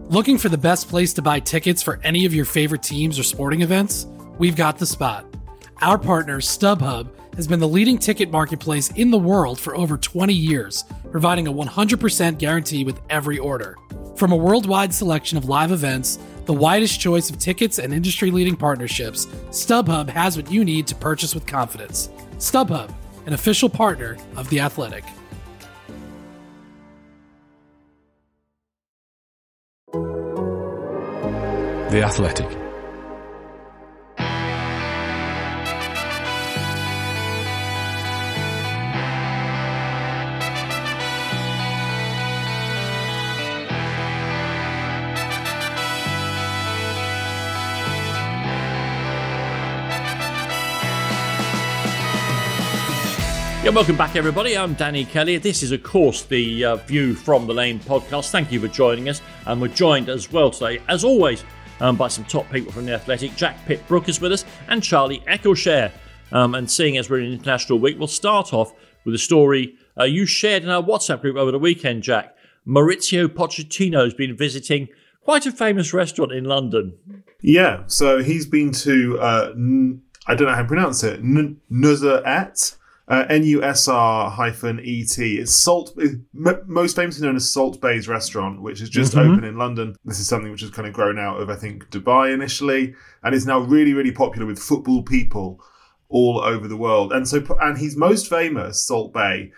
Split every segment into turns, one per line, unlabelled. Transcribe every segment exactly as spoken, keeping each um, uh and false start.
Looking for the best place to buy tickets for any of your favorite teams or sporting events? We've got the spot. Our partner, StubHub, has been the leading ticket marketplace in the world for over twenty years, providing a one hundred percent guarantee with every order. From a worldwide selection of live events, the widest choice of tickets and industry-leading partnerships, StubHub has what you need to purchase with confidence. StubHub, an official partner of The Athletic.
The Athletic.
Yeah, welcome back, everybody. I'm Danny Kelly. This is, of course, the uh, View from the Lane podcast. Thank you for joining us. And we're joined as well today, as always, um, by some top people from The Athletic. Jack Pitt-Brooke is with us and Charlie Eccleshare. Um, and seeing as we're in International Week, we'll start off with a story uh, you shared in our WhatsApp group over the weekend, Jack. Maurizio Pochettino has been visiting quite a famous restaurant in London.
Yeah, so he's been to, uh, N- I don't know how to pronounce it, N- Nusret. Uh, N U S R hyphen E T. It's Salt, m- most famously known as Salt Bay's restaurant, which is just mm-hmm. open in London. This is something which has kind of grown out of, I think, Dubai initially, and is now really, really popular with football people all over the world. And so, and he's most famous, Salt Bay,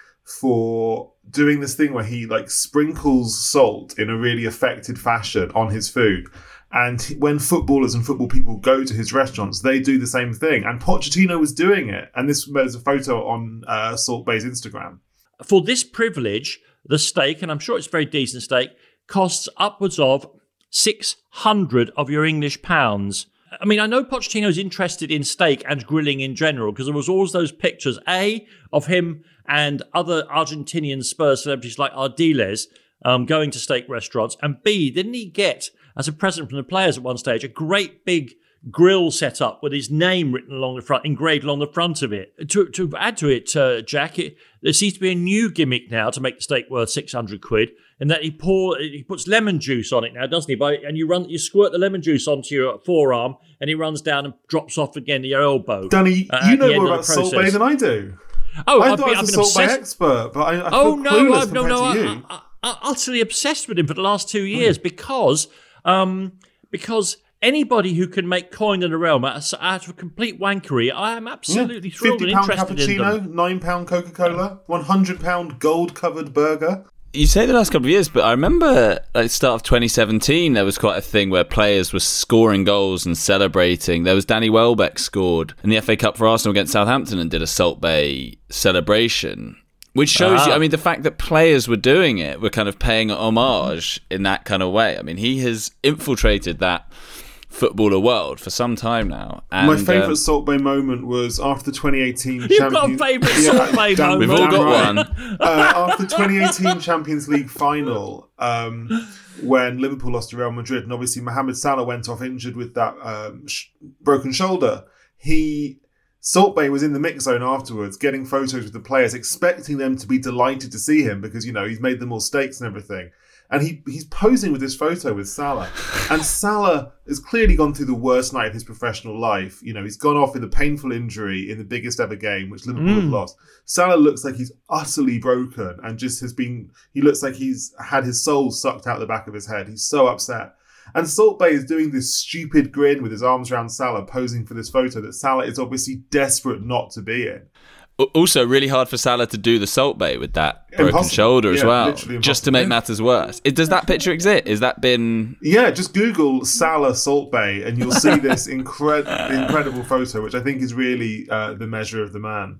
for doing this thing where he like sprinkles salt in a really affected fashion on his food. And when footballers and football people go to his restaurants, they do the same thing. And Pochettino was doing it. And this was a photo on uh, Salt Bay's Instagram.
For this privilege, the steak, and I'm sure it's a very decent steak, costs upwards of six hundred of your English pounds. I mean, I know Pochettino's interested in steak and grilling in general, because there was always those pictures, A, of him and other Argentinian Spurs celebrities like Ardiles um, going to steak restaurants. And B, didn't he get, as a present from the players at one stage, a great big grill set up with his name written along the front, engraved along the front of it. To to add to it, uh, Jack, it, there seems to be a new gimmick now to make the steak worth six hundred quid, in that he pour he puts lemon juice on it now, doesn't he? By, and you run you squirt the lemon juice onto your forearm, and it runs down and drops off again to your elbow.
Danny, uh, you know more about Salt Bay than I do.
Oh,
I
I've
thought
been,
I was
I've
a
been
Salt Bay
obsessed.
expert, but I, I
oh
feel
no,
clueless
I've, no, no,
compared to
I,
you.
I, I, I'm utterly obsessed with him for the last two years mm. because. Um, because anybody who can make coin in the realm out of a complete wankery, I am absolutely yeah. thrilled and interested in them.
fifty pound cappuccino, nine pound Coca-Cola, one hundred pound gold-covered burger.
You say the last couple of years, but I remember at the start of twenty seventeen, there was quite a thing where players were scoring goals and celebrating. There was Danny Welbeck scored in the F A Cup for Arsenal against Southampton and did a Salt Bay celebration. Which shows ah. you, I mean, the fact that players were doing it, were kind of paying homage in that kind of way. I mean, he has infiltrated that footballer world for some time now. And,
my favourite
um,
Salt Bay moment was after the twenty eighteen
You've
Champions
got a favourite Salt Bay
Dan,
moment.
We've all got
right.
one.
Uh, after the twenty eighteen Champions League final, um, when Liverpool lost to Real Madrid, and obviously Mohamed Salah went off injured with that um, sh- broken shoulder, he... Salt Bay was in the mix zone afterwards, getting photos with the players, expecting them to be delighted to see him because, you know, he's made them all steaks and everything. And he he's posing with this photo with Salah. And Salah has clearly gone through the worst night of his professional life. You know, he's gone off with a painful injury in the biggest ever game, which Liverpool mm. have lost. Salah looks like he's utterly broken and just has been, he looks like he's had his soul sucked out the back of his head. He's so upset. And Salt Bay is doing this stupid grin with his arms around Salah, posing for this photo that Salah is obviously desperate not to be in.
Also, really hard for Salah to do the Salt Bay with that broken
impossible.
shoulder as
yeah,
well, just to make
yeah.
matters worse. It, does that picture exist? Has that been...
Yeah, just Google Salah Salt Bay and you'll see this incre- incredible photo, which I think is really uh, the measure of the man.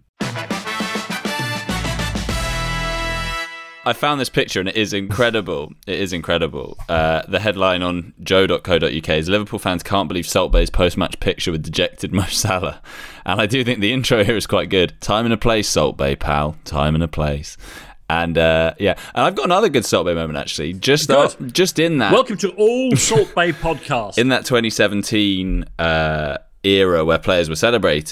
I found this picture and it is incredible. It is incredible. Uh, the headline on joe dot co dot uk is Liverpool fans can't believe Salt Bay's post-match picture with dejected Mo Salah. And I do think the intro here is quite good. Time and a place, Salt Bay, pal. Time and a place. And uh, yeah, and I've got another good Salt Bay moment actually. Just uh, just in that.
Welcome to all Salt Bay podcasts.
In that twenty seventeen uh, era where players were celebrating,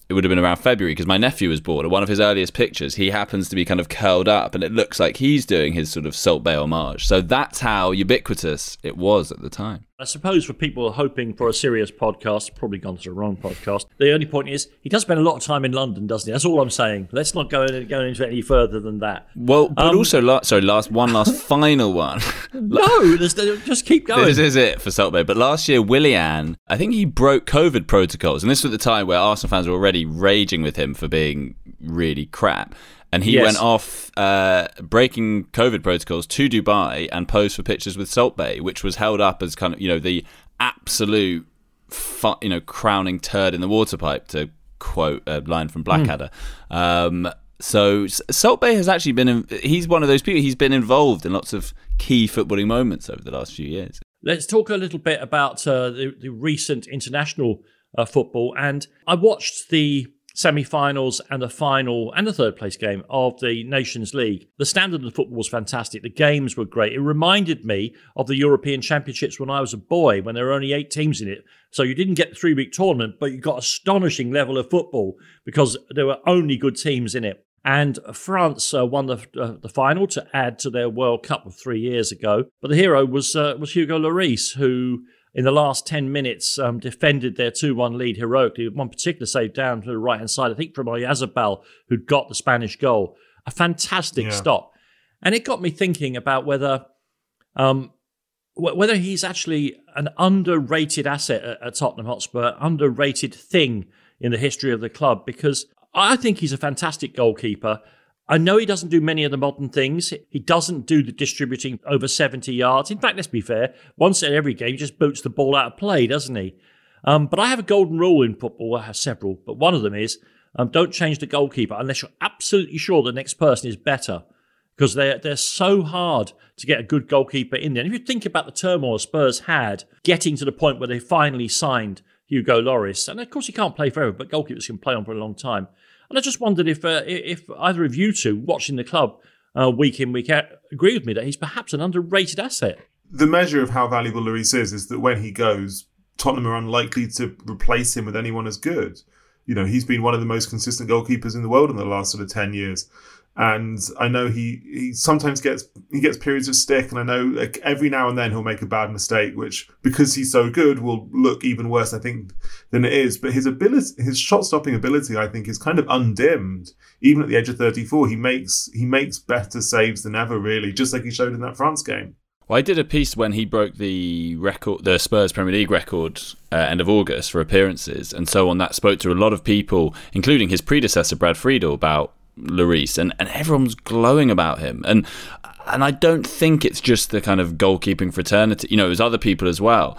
it would have been around February because my nephew was born. And one of his earliest pictures, he happens to be kind of curled up and it looks like he's doing his sort of Salt Bae homage. So that's how ubiquitous it was at the time.
I suppose for people hoping for a serious podcast, probably gone to the wrong podcast. The only point is he does spend a lot of time in London, doesn't he? That's all I'm saying. Let's not go, in, go into it any further than that.
Well, but
Um,
also, la- sorry, last one last final one.
No, there's, just keep going.
This is it for Salt Bae. But last year, Willian, I think he broke COVID protocols. And this was at the time where Arsenal fans were already raging with him for being really crap. And he
Yes.
went off uh, breaking COVID protocols to Dubai and posed for pictures with Salt Bae, which was held up as kind of, you know, the absolute, fu- you know, crowning turd in the water pipe, to quote a line from Blackadder. Mm. Um, so Salt Bae has actually been, in, he's one of those people, he's been involved in lots of key footballing moments over the last few years.
Let's talk a little bit about uh, the, the recent international uh, football. And I watched the semi-finals and the final and the third place game of the Nations League. The standard of the football was fantastic. The games were great. It reminded me of the European Championships when I was a boy, when there were only eight teams in it. So you didn't get the three-week tournament, but you got astonishing level of football because there were only good teams in it. And France uh, won the uh, the final to add to their World Cup of three years ago. But the hero was uh, was Hugo Lloris, who in the last ten minutes um, defended their two one lead heroically. One particular save down to the right-hand side, I think from Oyarzabal, who'd got the Spanish goal. A fantastic
Yeah.
stop. And it got me thinking about whether um, wh- whether he's actually an underrated asset at, at Tottenham Hotspur, underrated thing in the history of the club, because I think he's a fantastic goalkeeper. I know he doesn't do many of the modern things. He doesn't do the distributing over seventy yards. In fact, let's be fair, once in every game, he just boots the ball out of play, doesn't he? Um, but I have a golden rule in football. I have several, but one of them is um, don't change the goalkeeper unless you're absolutely sure the next person is better, because they're, they're so hard to get a good goalkeeper in there. And if you think about the turmoil Spurs had getting to the point where they finally signed Hugo Lloris, and of course he can't play forever, but goalkeepers can play on for a long time. And I just wondered if uh, if either of you two watching the club uh, week in, week out agree with me that he's perhaps an underrated asset.
The measure of how valuable Lloris is is that when he goes, Tottenham are unlikely to replace him with anyone as good. You know, he's been one of the most consistent goalkeepers in the world in the last sort of ten years. And I know he, he sometimes gets he gets periods of stick, and I know like every now and then he'll make a bad mistake, which because he's so good will look even worse, I think, than it is. But his ability, his shot stopping ability, I think, is kind of undimmed. Even at the age of thirty-four, he makes he makes better saves than ever, really, just like he showed in that France game.
Well, I did a piece when he broke the record, the Spurs Premier League record, uh, end of August for appearances, and so on. That spoke to a lot of people, including his predecessor Brad Friedel, about Lloris, and, and everyone's glowing about him. And and I don't think it's just the kind of goalkeeping fraternity. You know, it was other people as well.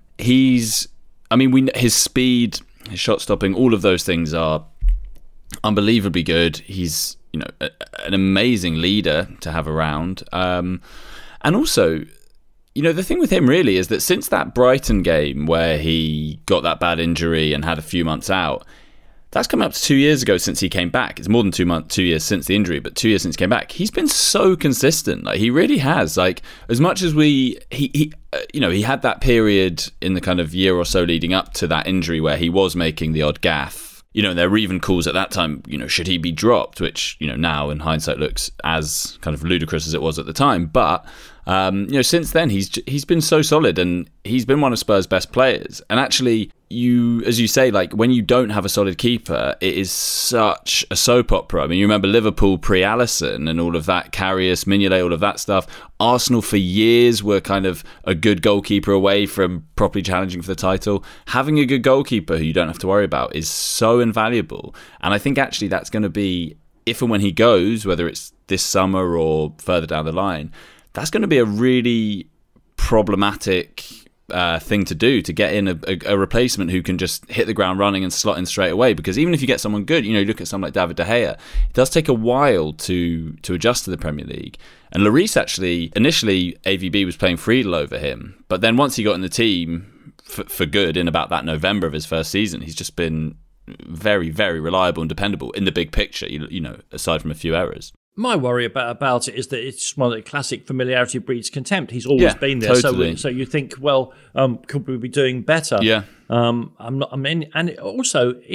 He's, I mean, we his speed, his shot stopping, all of those things are unbelievably good. He's, you know, a, an amazing leader to have around. Um, and also, you know, the thing with him really is that since that Brighton game where he got that bad injury and had a few months out, that's coming up to two years ago since he came back. It's more than two months, two years since the injury, but two years since he came back. He's been so consistent. Like he really has. Like as much as we, he, he uh, you know, he had that period in the kind of year or so leading up to that injury where he was making the odd gaffe. You know, there were even calls at that time, you know, should he be dropped? Which, you know, now in hindsight looks as kind of ludicrous as it was at the time. But, um, you know, since then he's he's been so solid, and he's been one of Spurs' best players. And actually, you, as you say, like when you don't have a solid keeper, it is such a soap opera. I mean, you remember Liverpool pre-Alisson and all of that, Karius, Mignolet, all of that stuff. Arsenal for years were kind of a good goalkeeper away from properly challenging for the title. Having a good goalkeeper who you don't have to worry about is so invaluable. And I think actually that's going to be, if and when he goes, whether it's this summer or further down the line, that's going to be a really problematic uh, thing to do, to get in a, a, a replacement who can just hit the ground running and slot in straight away. Because even if you get someone good, you know, you look at someone like David De Gea, it does take a while to to adjust to the Premier League. And Lloris actually, initially A V B was playing Friedel over him, but then once he got in the team for, for good in about that November of his first season, he's just been very, very reliable and dependable in the big picture, you, you know, aside from a few errors.
My worry about about it is that it's one of the classic familiarity breeds contempt. He's always
Yeah,
been there,
totally.
so so you think, well, um, could we be doing better?
Yeah.
Um, I'm not. I mean, and also he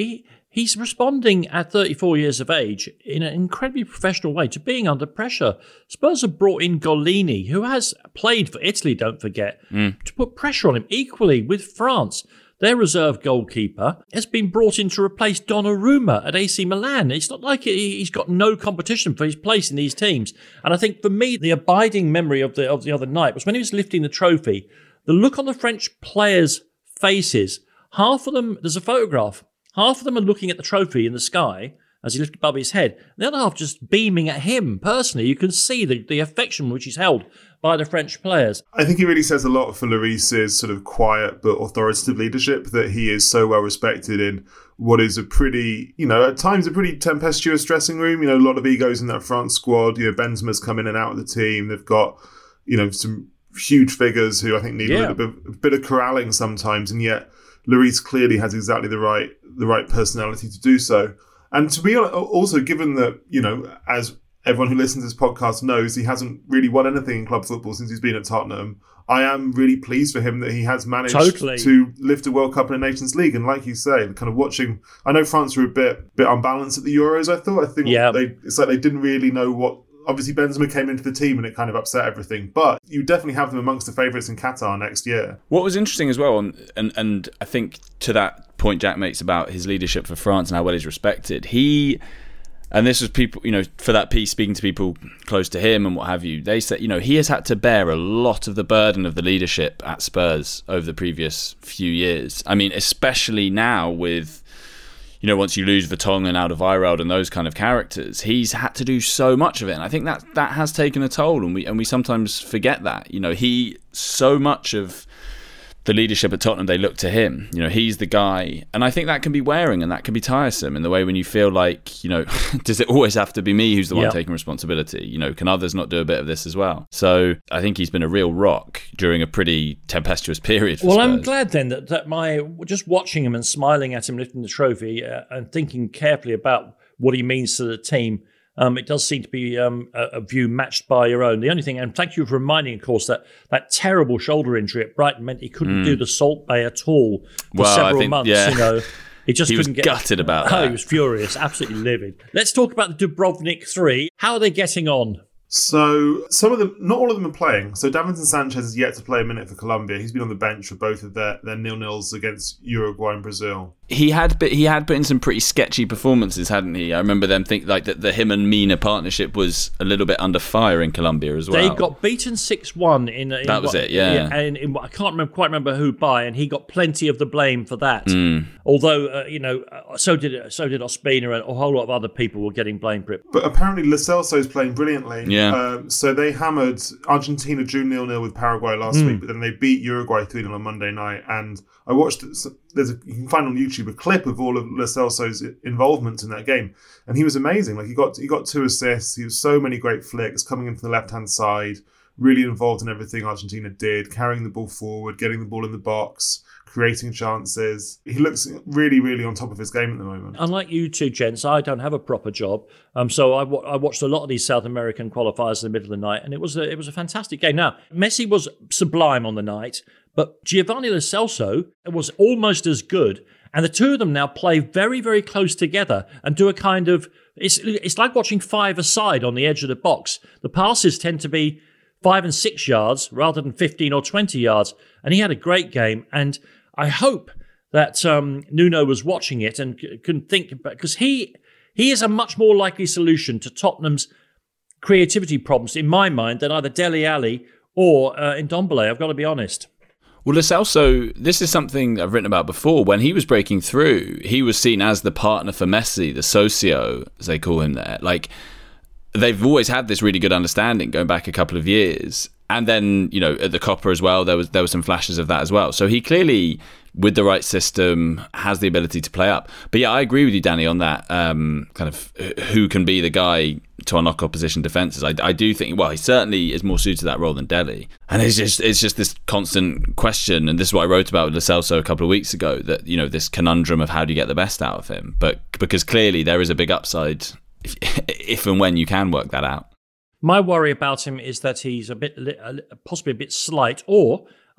he's responding at thirty-four years of age in an incredibly professional way to being under pressure. Spurs have brought in Golini, who has played for Italy, don't forget, mm. to put pressure on him equally with France. Their reserve goalkeeper has been brought in to replace Donnarumma at A C Milan. It's not like he's got no competition for his place in these teams. And I think for me, the abiding memory of the of the other night was when he was lifting the trophy, the look on the French players' faces. Half of them, there's a photograph, half of them are looking at the trophy in the sky as he lifted above his head. The other half just beaming at him personally. You can see the, the affection which he's held by the French players.
I think he really says a lot for Lloris's sort of quiet but authoritative leadership, that he is so well respected in what is a pretty, you know, at times a pretty tempestuous dressing room. You know, a lot of egos in that France squad. You know, Benzema's come in and out of the team. They've got, you know, some huge figures who I think need yeah. a little bit, a bit of corralling sometimes, and yet Lloris clearly has exactly the right the right personality to do so. And to be honest, also given that, you know, as everyone who listens to this podcast knows, he hasn't really won anything in club football since he's been at Tottenham. I am really pleased for him that he has managed totally. to lift a World Cup and a Nations League. And like you say, kind of watching, I know France were a bit bit unbalanced at the Euros, I thought. I think yeah. they, it's like they didn't really know what... Obviously, Benzema came into the team and it kind of upset everything. But you definitely have them amongst the favourites in Qatar next year.
What was interesting as well, and, and and I think to that point Jack makes about his leadership for France and how well he's respected, he, and this was people, you know, for that piece, speaking to people close to him and what have you, they said, you know, he has had to bear a lot of the burden of the leadership at Spurs over the previous few years. I mean, especially now with... You know, once you lose Vertonghen, Alderweireld and those kind of characters, he's had to do so much of it. And I think that that has taken a toll, and we and we sometimes forget that. You know, he, so much of the leadership at Tottenham, they look to him. You know, he's the guy. And I think that can be wearing and that can be tiresome in the way when you feel like, you know, does it always have to be me who's the one yep. taking responsibility? You know, can others not do a bit of this as well? So I think he's been a real rock during a pretty tempestuous period for
Well,
Spurs.
I'm glad then that, that my, just watching him and smiling at him lifting the trophy uh, and thinking carefully about what he means to the team, Um, it does seem to be um, a, a view matched by your own. The only thing, and thank you for reminding, of course, that that terrible shoulder injury at Brighton meant he couldn't mm. do the Salt Bay at all for
well,
several
think,
months.
Yeah.
You know, he just
he
couldn't
was
get.
gutted about
oh,
that.
He was furious, absolutely livid. Let's talk about the Dubrovnik Three. How are they getting on?
So some of them, not all of them are playing. So Davinson Sanchez is yet to play a minute for Colombia. He's been on the bench for both of their, their nil-nils against Uruguay and Brazil.
He had but he had put in some pretty sketchy performances, hadn't he? I remember them think like that the him and Mina partnership was a little bit under fire in Colombia as well.
They got beaten six one in, in
that was
what,
it, yeah.
And in, I can't remember, quite remember who by, and he got plenty of the blame for that.
Mm.
Although uh, you know, so did so did Ospina, and a whole lot of other people were getting blamed for it.
But apparently Lo Celso's playing brilliantly.
Yeah.
Um, so they hammered Argentina drew nil-nil with Paraguay last mm. week, but then they beat Uruguay three nil on Monday night. And I watched. There's a, you can find on YouTube a clip of all of Lo Celso's involvement in that game, and he was amazing. Like he got he got two assists. He was so many great flicks coming in from the left hand side, really involved in everything Argentina did, carrying the ball forward, getting the ball in the box, creating chances. He looks really, really on top of his game at the moment.
Unlike you two gents, I don't have a proper job, um, so I, w- I watched a lot of these South American qualifiers in the middle of the night, and it was a, it was a fantastic game. Now Messi was sublime on the night. But Giovanni Lo Celso was almost as good. And the two of them now play very, very close together and do a kind of... It's it's like watching five aside on the edge of the box. The passes tend to be five and six yards rather than fifteen or twenty yards. And he had a great game. And I hope that um, Nuno was watching it and c- can think... Because he, he is a much more likely solution to Tottenham's creativity problems, in my mind, than either Dele Alli or uh, Ndombele, I've got to be honest.
Well, Lo Celso, this is something I've written about before. When he was breaking through, he was seen as the partner for Messi, the socio, as they call him there. Like, they've always had this really good understanding going back a couple of years. And then, you know, at the Copa as well, there was there were some flashes of that as well. So he clearly, with the right system, has the ability to play up. But yeah, I agree with you, Danny, on that um, kind of who can be the guy to unlock opposition defences. I, I do think, well, he certainly is more suited to that role than Dele. And it's just it's just this constant question, and this is what I wrote about with Lo Celso a couple of weeks ago, that, you know, this conundrum of how do you get the best out of him. But because clearly there is a big upside if, if and when you can work that out.
My worry about him is that he's a bit, possibly a bit slight, or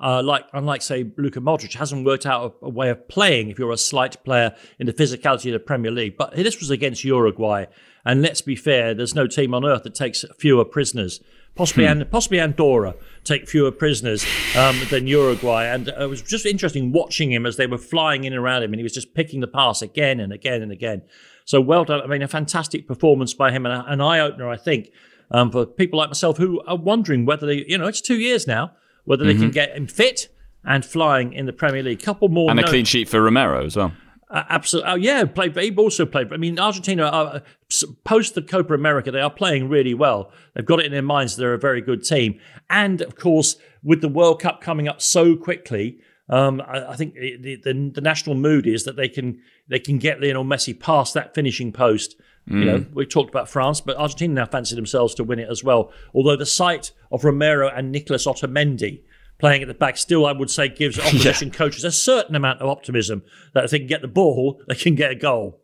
uh, like unlike, say, Luka Modric, hasn't worked out a, a way of playing if you're a slight player in the physicality of the Premier League. But this was against Uruguay. And let's be fair, there's no team on earth that takes fewer prisoners. Possibly, and possibly Andorra take fewer prisoners um, than Uruguay. And it was just interesting watching him as they were flying in around him, and he was just picking the pass again and again and again. So well done. I mean, a fantastic performance by him, and an eye-opener, I think, um, for people like myself who are wondering whether they, you know, it's two years now, whether they mm-hmm. can get him fit and flying in the Premier League. Couple more
and
notes.
a clean sheet for Romero as well.
Uh, absolutely. Oh, yeah, played. He also played. I mean, Argentina, are, post the Copa America, they are playing really well. They've got it in their minds they're a very good team. And, of course, with the World Cup coming up so quickly, um, I, I think the, the, the national mood is that they can they can get Lionel Messi past that finishing post. Mm. You know, we talked about France, but Argentina now fancy themselves to win it as well. Although the sight of Romero and Nicolas Otamendi playing at the back still, I would say, gives opposition yeah. coaches a certain amount of optimism that if they can get the ball, they can get a goal.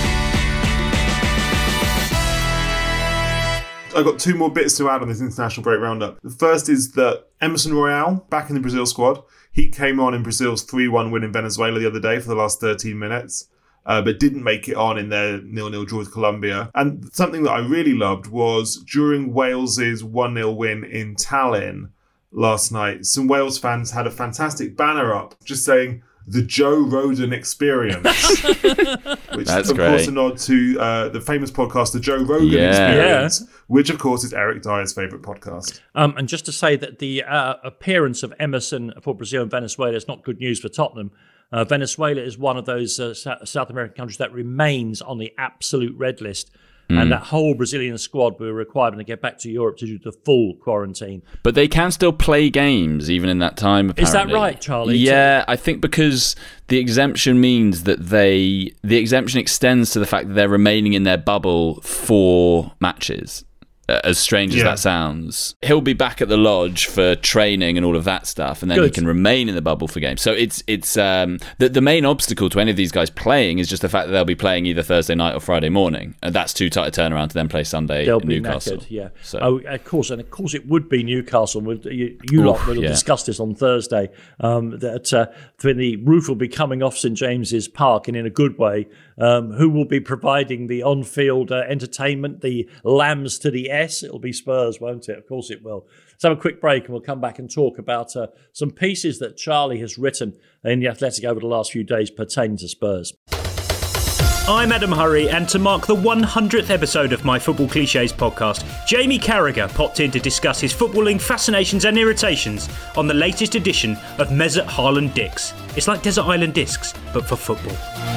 I've got two more bits to add on this international break roundup. The first is that Emerson Royale, back in the Brazil squad, he came on in Brazil's three one win in Venezuela the other day for the last thirteen minutes, uh, but didn't make it on in their nil nil draw with Colombia. And something that I really loved was during Wales's one nil win in Tallinn last night, some Wales fans had a fantastic banner up just saying the Joe Roden Experience, which
That's
is of
great.
course a nod to uh, the famous podcast The Joe Rogan
Yeah.
Experience, yeah. which of course is Eric Dyer's favourite podcast.
Um, and just to say that the uh, appearance of Emerson for Brazil and Venezuela is not good news for Tottenham. Uh, Venezuela is one of those uh, South American countries that remains on the absolute red list. Mm. And that whole Brazilian squad were required when they get back to Europe to do the full quarantine.
But they can still play games even in that time, apparently.
Is that right, Charlie?
Yeah, I think because the exemption means that they... The exemption extends to the fact that they're remaining in their bubble for matches. Uh, as strange as
yeah.
that sounds. He'll be back at the lodge for training and all of that stuff, and then
Good.
he can remain in the bubble for games. So it's it's um, the, the main obstacle to any of these guys playing is just the fact that they'll be playing either Thursday night or Friday morning, and that's too tight a turnaround to then play Sunday
They'll
in
be
Newcastle.
Knackered, yeah.
So.
Oh, of course, and of course it would be Newcastle. You, you lot
Oof,
will
yeah.
discuss this on Thursday. Um, that uh, when the roof will be coming off St James's Park, and in a good way. Um, who will be providing the on-field uh, entertainment, the lambs to the S? It'll be Spurs, won't it? Of course it will. Let's have a quick break and we'll come back and talk about uh, some pieces that Charlie has written in The Athletic over the last few days pertaining to Spurs.
I'm Adam Hurrey, and to mark the one hundredth episode of my Football Clichés podcast, Jamie Carragher popped in to discuss his footballing fascinations and irritations on the latest edition of Mesut Haaland Discs. It's like Desert Island Discs, but for football.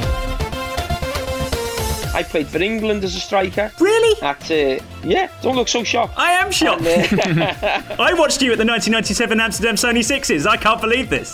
I played for England as a striker.
Really?
At, uh, yeah, don't look so shocked.
I am shocked. And, uh, I watched you at the nineteen ninety-seven Amsterdam Sony Sixes. I can't believe this.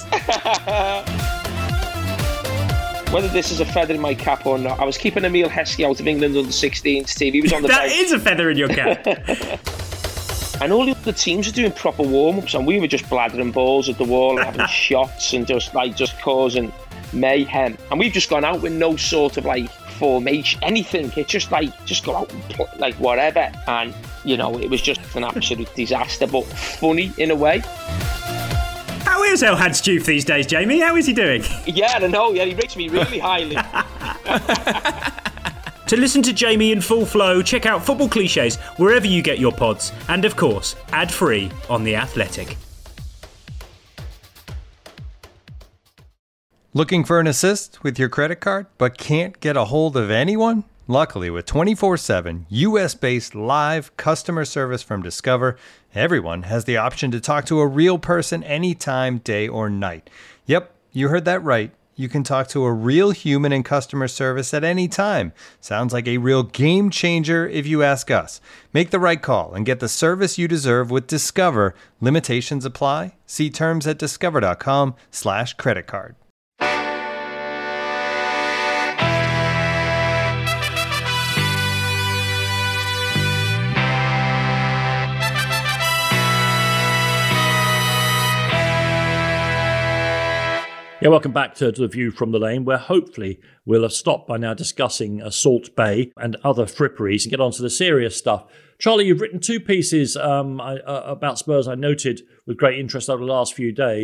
Whether this is a feather in my cap or not, I was keeping Emile Heskey out of England under sixteens team. He was on the
That
bench.
is a feather in your cap.
And all the other teams were doing proper warm-ups, and we were just bladdering balls at the wall and having shots and just like just causing mayhem. And we've just gone out with no sort of like formation, anything. It's just like just go out and play, like whatever. And you know, it was just an absolute disaster, but funny in a way.
How is Elhad Stoof these days, Jamie? How is he doing?
Yeah, I don't know. Yeah, he rates me really highly.
To listen to Jamie in full flow, check out Football Clichés wherever you get your pods, and of course, ad-free on The Athletic.
Looking for an assist with your credit card, but can't get a hold of anyone? Luckily, with twenty-four seven U S-based live customer service from Discover, everyone has the option to talk to a real person anytime, day or night. Yep, you heard that right. You can talk to a real human in customer service at any time. Sounds like a real game changer if you ask us. Make the right call and get the service you deserve with Discover. Limitations apply. See terms at discover.com slash credit card.
Yeah, welcome back to, to The View from the Lane, where hopefully we'll have stopped by now discussing uh, Salt Bay and other fripperies and get on to the serious stuff. Charlie, you've written two pieces um, I, uh, about Spurs I noted with great interest over the last few days.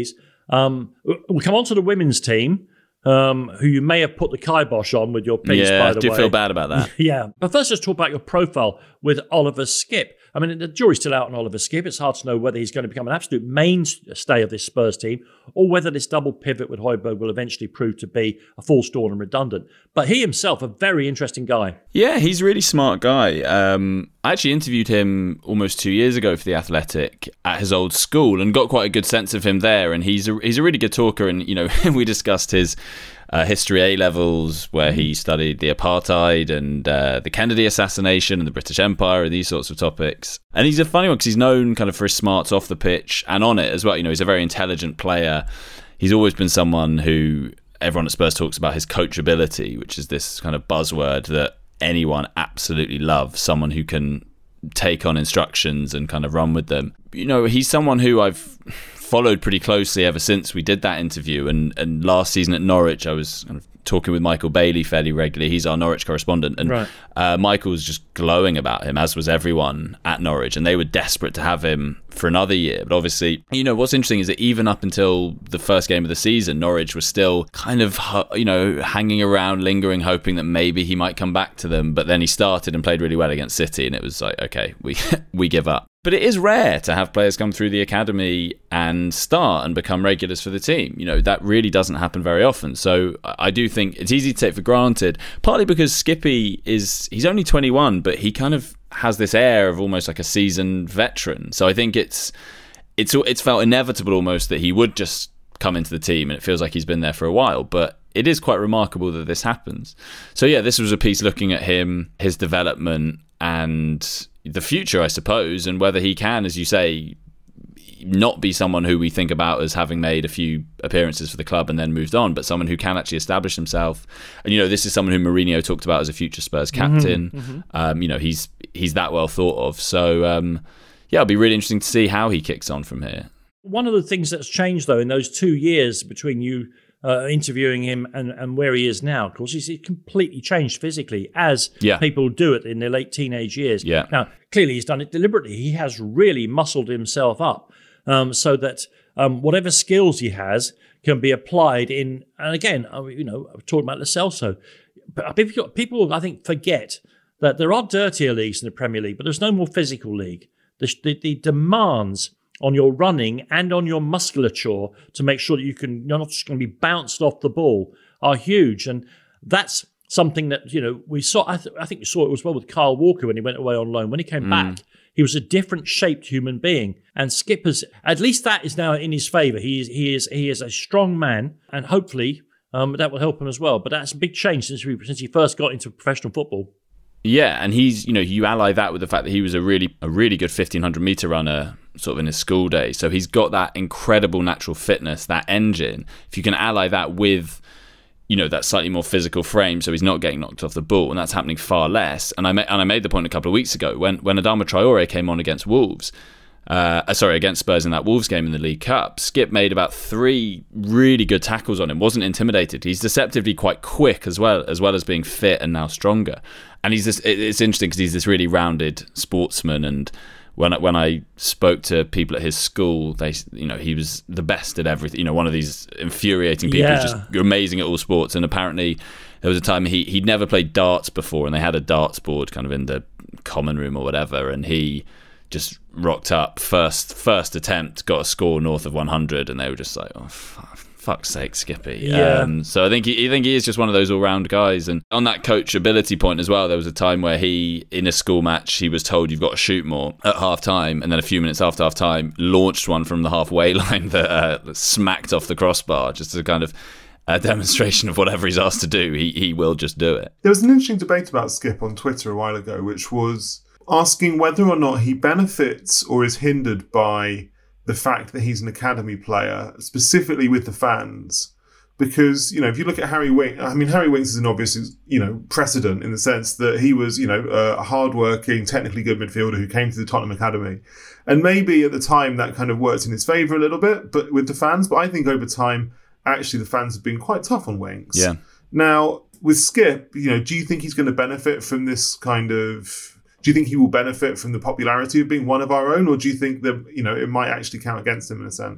Um, we'll come on to the women's team, um, who you may have put the kibosh on with your piece,
yeah,
by the
I do
way.
feel bad about that.
Yeah. But first, let's talk about your profile with Oliver Skipp. I mean, the jury's still out on Oliver Skipp. It's hard to know whether he's going to become an absolute mainstay of this Spurs team or whether this double pivot with Højbjerg will eventually prove to be a false dawn and redundant. But he himself, a very interesting guy.
Yeah, he's a really smart guy. Um, I actually interviewed him almost two years ago for The Athletic at his old school and got quite a good sense of him there. And he's a, he's a really good talker. And, you know, we discussed his uh, history A-levels where he studied the apartheid and uh, the Kennedy assassination and the British Empire and these sorts of topics. And he's a funny one because he's known kind of for his smarts off the pitch and on it as well. You know, he's a very intelligent player. He's always been someone who everyone at Spurs talks about his coachability, which is this kind of buzzword that anyone absolutely loves, someone who can take on instructions and kind of run with them. You know, he's someone who I've followed pretty closely ever since we did that interview. And, and last season at Norwich, I was kind of talking with Michael Bailey fairly regularly. He's our Norwich correspondent. And
right.
uh, Michael was just glowing about him, as was everyone at Norwich. And they were desperate to have him for another year. But obviously, you know, what's interesting is that even up until the first game of the season, Norwich was still kind of, you know, hanging around, lingering, hoping that maybe he might come back to them. But then he started and played really well against City. And it was like, okay, we we give up. But it is rare to have players come through the academy and start and become regulars for the team. You know, that really doesn't happen very often. So I do think it's easy to take for granted, partly because Skippy is, he's only twenty-one, but he kind of has this air of almost like a seasoned veteran. So I think it's it's it's felt inevitable almost that he would just come into the team, and it feels like he's been there for a while. But it is quite remarkable that this happens. So yeah, this was a piece looking at him, his development, and the future, I suppose, and whether he can, as you say, not be someone who we think about as having made a few appearances for the club and then moved on, but someone who can actually establish himself. And, you know, this is someone who Mourinho talked about as a future Spurs captain. Mm-hmm, mm-hmm. Um, you know, he's he's that well thought of. So, um, yeah, it'll be really interesting to see how he kicks on from here.
One of the things that's changed, though, in those two years between you uh, interviewing him and, and where he is now, of course, he's completely changed physically, as
yeah.
people do it in their late teenage years.
Yeah.
Now, clearly he's done it deliberately. He has really muscled himself up um, so that um, whatever skills he has can be applied in, and again, you know, I've talked about Lo Celso. But people, I think, forget that there are dirtier leagues in the Premier League, but there's no more physical league. The, the, the demands on your running and on your musculature to make sure that you can, you're not just going to be bounced off the ball are huge. And that's something that, you know, we saw, I, th- I think we saw it as well with Kyle Walker when he went away on loan. When he came mm. back, he was a different shaped human being. And Skipper's, at least that is now in his favour. He is, he is, he is a strong man, and hopefully um, that will help him as well. But that's a big change since he, since he first got into professional football.
Yeah, and he's, you know, you ally that with the fact that he was a really a really good fifteen hundred metre runner sort of in his school days. So he's got that incredible natural fitness, that engine. If you can ally that with, you know, that slightly more physical frame, so he's not getting knocked off the ball, and that's happening far less. And I, ma- and I made the point a couple of weeks ago when, when Adama Traore came on against Wolves, uh, sorry, against Spurs in that Wolves game in the League Cup, Skipp made about three really good tackles on him, wasn't intimidated. He's deceptively quite quick as well, as well as being fit and now stronger. And he's this, it's interesting because he's this really rounded sportsman. And when I, when I spoke to people at his school, they, you know, he was the best at everything. You know, one of these infuriating people
yeah.
who's just amazing at all sports. And apparently, there was a time he he'd never played darts before, and they had a darts board kind of in the common room or whatever, and he just rocked up first first attempt, got a score north of one hundred, and they were just like, oh, fuck. Fuck's sake, Skippy.
Yeah.
Um, so I think he, I think he is just one of those all-round guys. And on that coachability point as well, there was a time where he, in a school match, he was told you've got to shoot more at half-time, and then a few minutes after half-time, launched one from the halfway line that uh, smacked off the crossbar, just as a kind of a demonstration of whatever he's asked to do, he he will just do it.
There was an interesting debate about Skipp on Twitter a while ago, which was asking whether or not he benefits or is hindered by the fact that he's an academy player, specifically with the fans. Because, you know, if you look at Harry Winks, I mean, Harry Winks is an obvious, you know, precedent in the sense that he was, you know, a hard-working, technically good midfielder who came to the Tottenham Academy. And maybe at the time that kind of worked in his favour a little bit, but with the fans. But I think over time, actually, the fans have been quite tough on Winks.
Yeah.
Now, with Skipp, you know, do you think he's going to benefit from this kind of... Do you think he will benefit from the popularity of being one of our own, or do you think that, you know, it might actually count against him in a sense?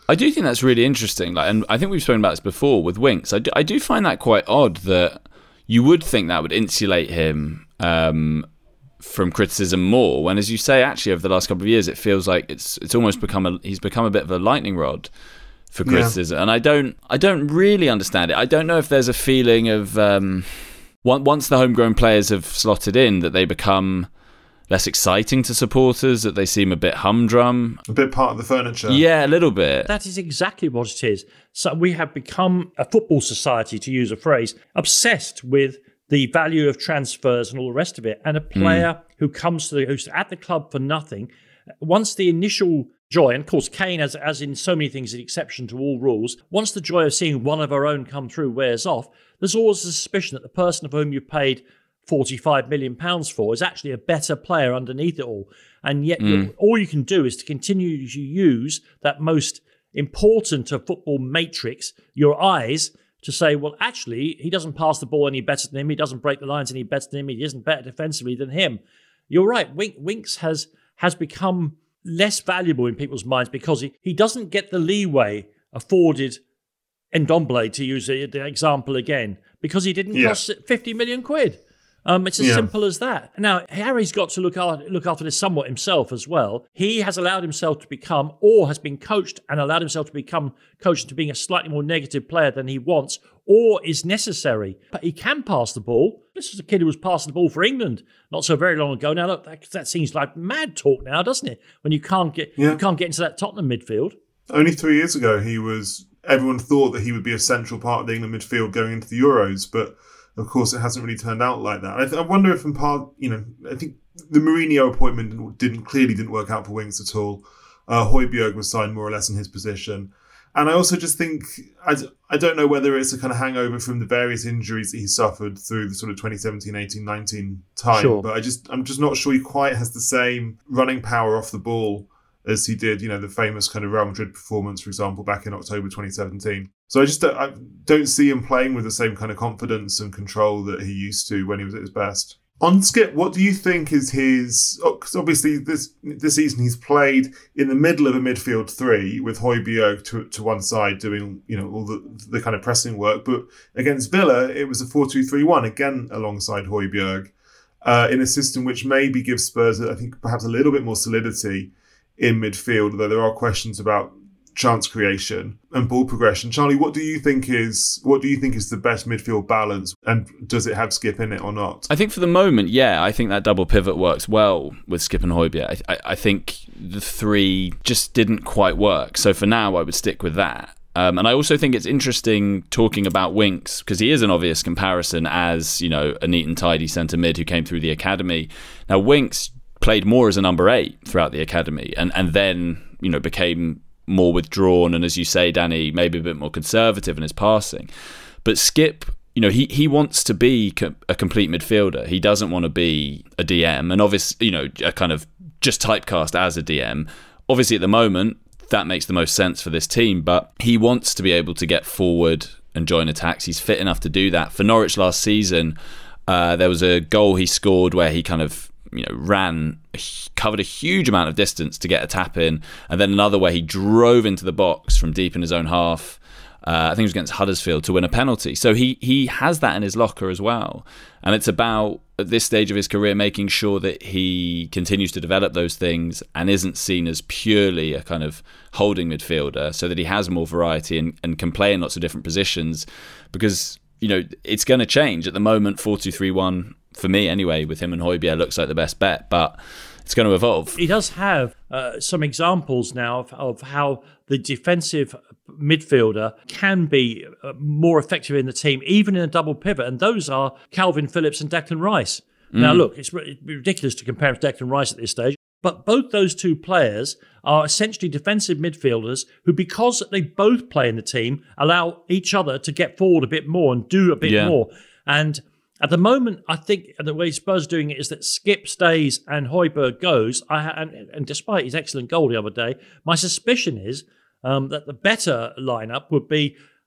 I do think that's really interesting. Like, and I think we've spoken about this before with Winks. I do, I do find that quite odd that you would think that would insulate him um, from criticism more. When, as you say, actually over the last couple of years, it feels like it's it's almost become a he's become a bit of a lightning rod for criticism. Yeah. And I don't I don't really understand it. I don't know if there's a feeling of um, once the homegrown players have slotted in that they become less exciting to supporters, that they seem a bit humdrum.
A bit part of the furniture.
Yeah, a little bit.
That is exactly what it is. So we have become a football society, to use a phrase, obsessed with the value of transfers and all the rest of it. And a player mm. who comes to the, who's at the club for nothing, once the initial joy, and of course Kane, as, as in so many things, is an exception to all rules, once the joy of seeing one of our own come through wears off, there's always a suspicion that the person of whom you paid forty-five million pounds for is actually a better player underneath it all. And yet mm. all you can do is to continue to use that most important of football matrix, your eyes, to say, well, actually, he doesn't pass the ball any better than him. He doesn't break the lines any better than him. He isn't better defensively than him. You're right. Wink, Winks has has become less valuable in people's minds because he, he doesn't get the leeway afforded Ndombele, to use the, the example again, because he didn't yeah. cost fifty million quid. Um, it's as yeah. simple as that. Now, Harry's got to look after, look after this somewhat himself as well. He has allowed himself to become, or has been coached and allowed himself to become coached into being a slightly more negative player than he wants or is necessary. But he can pass the ball. This is a kid who was passing the ball for England not so very long ago. Now, look, that, that seems like mad talk now, doesn't it? When you can't get yeah. you can't get into that Tottenham midfield.
Only three years ago, he was. Everyone thought that he would be a central part of the England midfield going into the Euros, but of course, it hasn't really turned out like that. I, th- I wonder if, in part, you know, I think the Mourinho appointment didn't clearly didn't work out for Winks at all. Uh, Højbjerg was signed more or less in his position, and I also just think I, d- I don't know whether it's a kind of hangover from the various injuries that he suffered through the sort of twenty seventeen, eighteen, nineteen time. Sure. But I just I'm just not sure he quite has the same running power off the ball as he did, you know, the famous kind of Real Madrid performance, for example, back in October twenty seventeen. So I just don't, I don't see him playing with the same kind of confidence and control that he used to when he was at his best. On Skip, what do you think is his... Because oh, obviously this this season he's played in the middle of a midfield three with Højbjerg to, to one side doing, you know, all the, the kind of pressing work. But against Villa, it was a four two three one, again alongside Højbjerg, uh, in a system which maybe gives Spurs, I think, perhaps a little bit more solidity in midfield, though there are questions about chance creation and ball progression. Charlie, what do you think is what do you think is the best midfield balance, and does it have Skip in it or not?
I think for the moment, yeah, I think that double pivot works well with Skip and Højbjerg. I, I think the three just didn't quite work, so for now I would stick with that. Um, and I also think it's interesting talking about Winks, because he is an obvious comparison as, you know, a neat and tidy centre mid who came through the academy. Now Winks played more as a number eight throughout the academy, and, and then, you know, became more withdrawn and, as you say, Danny, maybe a bit more conservative in his passing. But Skip, you know, he, he wants to be co- a complete midfielder. He doesn't want to be a D M, and obviously, you know, a kind of just typecast as a D M. Obviously, at the moment, that makes the most sense for this team, but he wants to be able to get forward and join attacks. He's fit enough to do that. For Norwich last season, uh, there was a goal he scored where he kind of, you know, ran, covered a huge amount of distance to get a tap in, and then another where he drove into the box from deep in his own half. Uh, I think it was against Huddersfield to win a penalty. So he he has that in his locker as well. And it's about, at this stage of his career, making sure that he continues to develop those things and isn't seen as purely a kind of holding midfielder, so that he has more variety and, and can play in lots of different positions. Because, you know, it's going to change. At the moment, four two three one, for me anyway, with him and Højbjerg, looks like the best bet, but it's going to evolve.
He does have uh, some examples now of, of how the defensive midfielder can be uh, more effective in the team, even in a double pivot, and those are Calvin Phillips and Declan Rice. Mm. Now, look, it's ridiculous to compare him to Declan Rice at this stage, but both those two players are essentially defensive midfielders who, because they both play in the team, allow each other to get forward a bit more and do a bit yeah. more. And at the moment, I think the way Spurs are doing it is that Skip stays and Højbjerg goes. I, and, and despite his excellent goal the other day, my suspicion is um, that the better lineup would be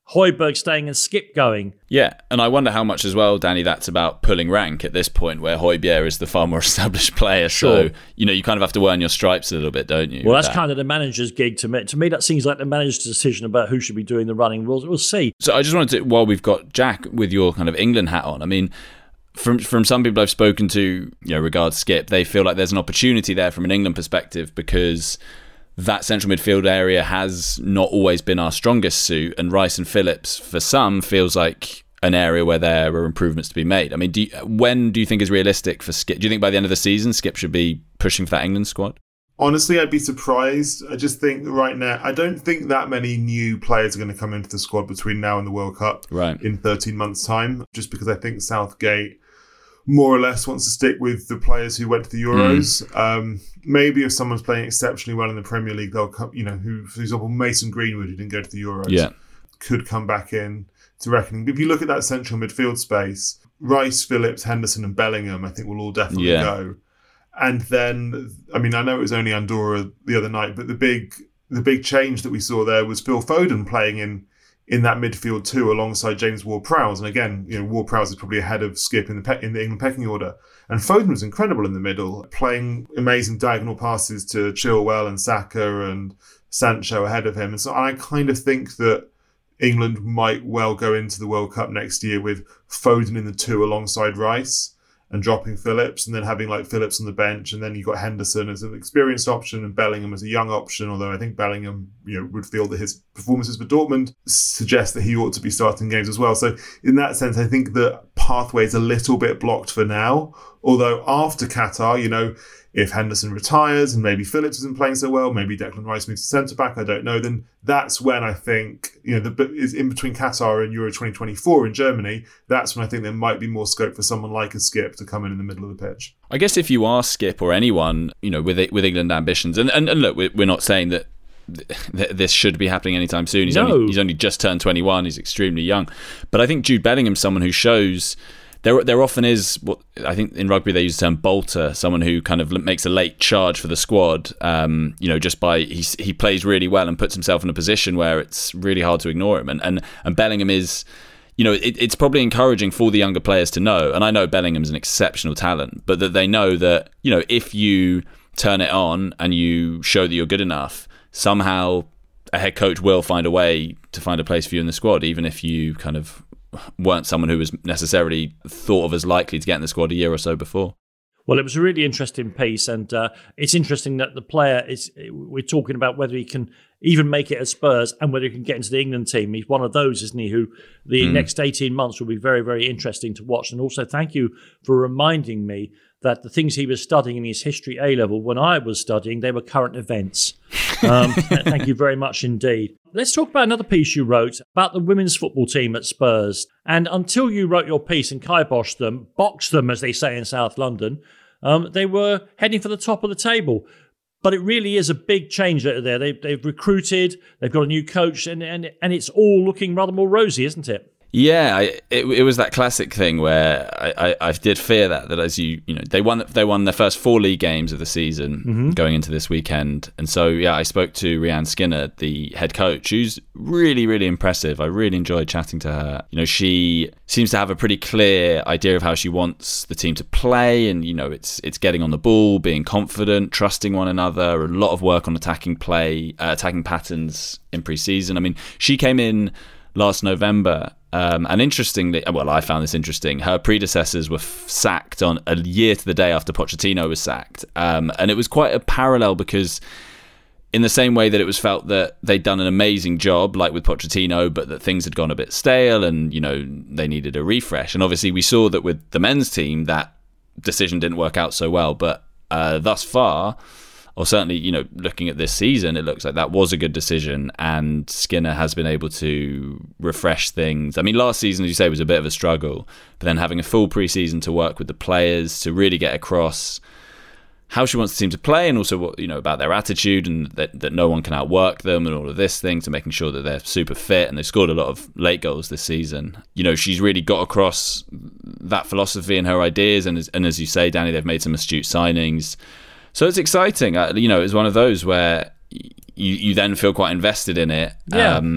Højbjerg staying and Skip going.
Yeah, and I wonder how much as well, Danny, that's about pulling rank at this point where Højbjerg is the far more established player.
Sure.
So, you know, you kind of have to earn your stripes a little bit, don't you?
Well, that's
that.
kind of the manager's gig to me. To me, that seems like the manager's decision about who should be doing the running. We'll, we'll see.
So I just wanted to, while we've got Jack with your kind of England hat on, I mean, from from some people I've spoken to, you know, regard Skip, they feel like there's an opportunity there from an England perspective because that central midfield area has not always been our strongest suit, and Rice and Phillips, for some, feels like an area where there are improvements to be made. I mean, do you, when do you think is realistic for Skip? Do you think by the end of the season, Skip should be pushing for that England squad?
Honestly, I'd be surprised. I just think right now, I don't think that many new players are going to come into the squad between now and the World Cup
right.
in thirteen months' time, just because I think Southgate more or less wants to stick with the players who went to the Euros. Mm. Um, maybe if someone's playing exceptionally well in the Premier League, they'll come, you know, who, for example, Mason Greenwood, who didn't go to the Euros,
yeah.
could come back in to reckoning. But if you look at that central midfield space, Rice, Phillips, Henderson and Bellingham, I think will all definitely
yeah.
go. And then, I mean, I know it was only Andorra the other night, but the big the big change that we saw there was Phil Foden playing in in that midfield too, alongside James Ward-Prowse. And again, you know, Ward-Prowse is probably ahead of Skip in the pe- in the England pecking order. And Foden was incredible in the middle, playing amazing diagonal passes to Chilwell and Saka and Sancho ahead of him. And so I kind of think that England might well go into the World Cup next year with Foden in the two alongside Rice and dropping Phillips, and then having like Phillips on the bench, and then you've got Henderson as an experienced option and Bellingham as a young option, although I think Bellingham, you know, would feel that his performances for Dortmund suggest that he ought to be starting games as well. So in that sense, I think the pathway is a little bit blocked for now, although after Qatar, you know, if Henderson retires and maybe Phillips isn't playing so well, maybe Declan Rice moves to centre-back, I don't know, then that's when I think, you know, the is in between Qatar and Euro twenty twenty-four in Germany, that's when I think there might be more scope for someone like a Skip to come in in the middle of the pitch.
I guess if you are Skip or anyone, you know, with with England ambitions, and, and, and look, we're not saying that this should be happening anytime soon. He's,
no.
only, he's only just turned twenty-one, he's extremely young. But I think Jude Bellingham's someone who shows... There, there often is what I think in rugby they use the term bolter, someone who kind of makes a late charge for the squad. Um, you know, just by he he plays really well and puts himself in a position where it's really hard to ignore him. And and, and Bellingham is, you know, it, it's probably encouraging for the younger players to know. And I know Bellingham's an exceptional talent, but that they know that, you know, if you turn it on and you show that you're good enough, somehow a head coach will find a way to find a place for you in the squad, even if you kind of weren't someone who was necessarily thought of as likely to get in the squad a year or so before.
Well, it was a really interesting piece, and uh, it's interesting that the player is, we're talking about whether he can even make it at Spurs and whether he can get into the England team. He's one of those, isn't he, who the mm. next eighteen months will be very, very interesting to watch. And also thank you for reminding me that the things he was studying in his history A-level, when I was studying, they were current events. Um, thank you very much indeed. Let's talk about another piece you wrote about the women's football team at Spurs. And until you wrote your piece and kiboshed them, boxed them, as they say in South London, um, they were heading for the top of the table. But it really is a big change there. They've, they've recruited, they've got a new coach, and, and, and it's all looking rather more rosy, isn't it?
Yeah, I, it, it was that classic thing where I, I, I did fear that that as you you know they won they won their first four league games of the season mm-hmm. going into this weekend, and so yeah, I spoke to Rianne Skinner, the head coach, who's really really impressive. I really enjoyed chatting to her. You know, she seems to have a pretty clear idea of how she wants the team to play, and you know it's it's getting on the ball, being confident, trusting one another. A lot of work on attacking play, uh, attacking patterns in pre-season. I mean, she came in last November. Um, and interestingly, well, I found this interesting. Her predecessors were f- sacked on a year to the day after Pochettino was sacked. Um, and it was quite a parallel because in the same way that it was felt that they'd done an amazing job, like with Pochettino, but that things had gone a bit stale and, you know, they needed a refresh. And obviously we saw that with the men's team, that decision didn't work out so well. But uh, thus far, or certainly, you know, looking at this season, it looks like that was a good decision, and Skinner has been able to refresh things. I mean, last season, as you say, was a bit of a struggle, but then having a full pre-season to work with the players, to really get across how she wants the team to play, and also what, you know, about their attitude, and that, that no one can outwork them, and all of this thing, to making sure that they're super fit, and they've scored a lot of late goals this season. You know, she's really got across that philosophy and her ideas, and, and as you say, Danny, they've made some astute signings. So it's exciting. Uh, you know, it's one of those where you, you then feel quite invested in it.
Yeah.
Um,